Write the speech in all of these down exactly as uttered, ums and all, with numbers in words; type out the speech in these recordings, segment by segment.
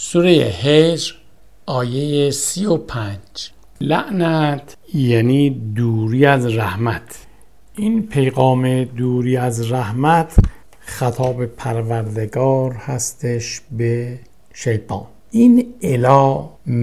سوره هجر آیه سی و پنج. لعنت یعنی دوری از رحمت. این پیغام دوری از رحمت خطاب پروردگار هستش به شیطان. این اله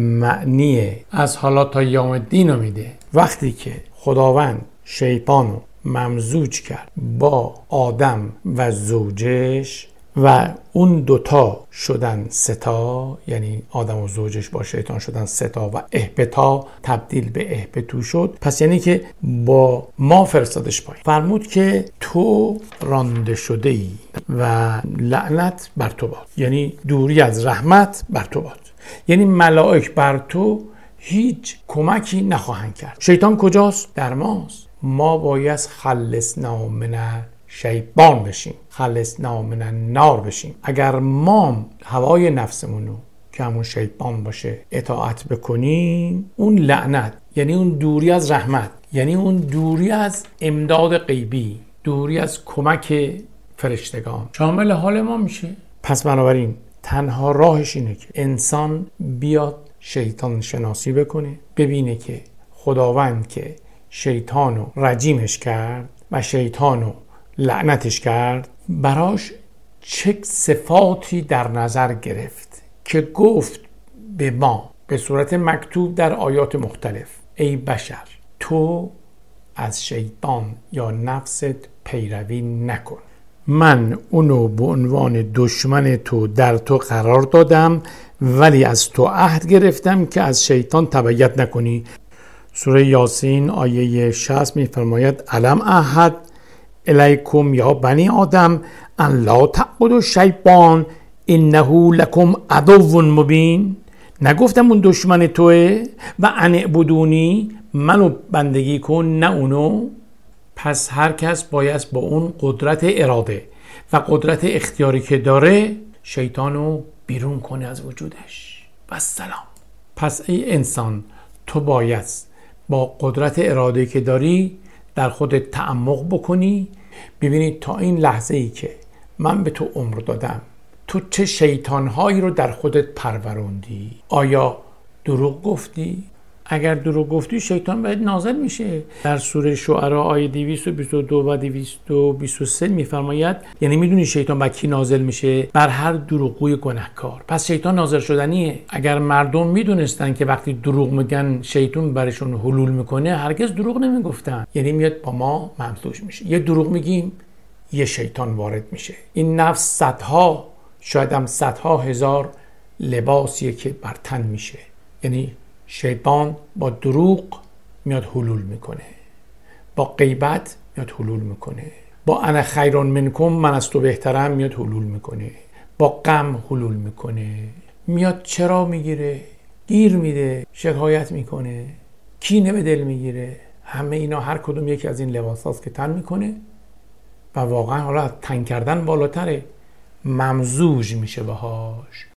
معنی از حالا تا یوم الدین رو میده. وقتی که خداوند شیطان رو ممزوج کرد با آدم و زوجش و اون دوتا شدن ستا، یعنی آدم و زوجش با شیطان شدن ستا و اهبتا تبدیل به اهبتو شد، پس یعنی که با ما فرستادش پایین. فرمود که تو رانده شده ای و لعنت بر تو باد، یعنی دوری از رحمت بر تو باد، یعنی ملائک بر تو هیچ کمکی نخواهند کرد. شیطان کجاست؟ در ماست. ما باید خلصنا من شیطان بشیم، خلصنا من النار بشیم. اگر ما هوای نفسمونو که همون شیطان باشه اطاعت بکنیم، اون لعنت یعنی اون دوری از رحمت، یعنی اون دوری از امداد غیبی، دوری از کمک فرشتگان شامل حال ما میشه. پس بنابراین تنها راهش اینه که انسان بیاد شیطان شناسی بکنه، ببینه که خداوند که شیطانو رجیمش کرد و شیطانو لعنتش کرد، براش چه صفاتی در نظر گرفت که گفت به ما به صورت مکتوب در آیات مختلف: ای بشر، تو از شیطان یا نفست پیروی نکن. من اونو به عنوان دشمن تو در تو قرار دادم، ولی از تو عهد گرفتم که از شیطان تبعیت نکنی. سوره یاسین آیه شصت میفرماید: الم اعهد الیکم یا بنی آدم ان لا تعبدوا الشیطان انه لکم عدو مبین. نگفتم اون دشمن توه و ان اعبدونی، منو بندگی کن نه اونو. پس هر کس باید با اون قدرت اراده و قدرت اختیاری که داره شیطانو بیرون کنه از وجودش و سلام. پس ای انسان، تو باید با قدرت اراده که داری در خودت تعمق بکنی، ببینید تا این لحظه ای که من به تو عمر دادم تو چه شیطانهایی رو در خودت پروروندی. آیا دروغ گفتی؟ اگر دروغ گفتی شیطان باید نازل میشه. در سوره شعراء آیه دویست و بیست و دو و دویست و بیست و سه میفرماید، یعنی میدونی شیطان با کی نازل میشه؟ بر هر دروغگوی گناهکار. پس شیطان نازل شدنیه. اگر مردم میدونستن که وقتی دروغ میگن شیطان برشون حلول میکنه، هرگز دروغ نمیگفتن. یعنی میاد با ما ممزوج میشه. یه دروغ میگیم یه شیطان وارد میشه. این نفس صدها، شاید هم صدها هزار لباسیه که بر تن میشه. یعنی شیطان با دروغ میاد حلول میکنه، با غیبت میاد حلول میکنه، با انا خیر منکم، من از تو بهترم، میاد حلول میکنه، با غم حلول میکنه، میاد چرا میگیره، گیر میده، شکایت میکنه، کینه به دل میگیره. همه اینا هر کدوم یکی از این لباساست که تن میکنه و واقعا حالا تن کردن بالاتره، ممزوج میشه باهاش.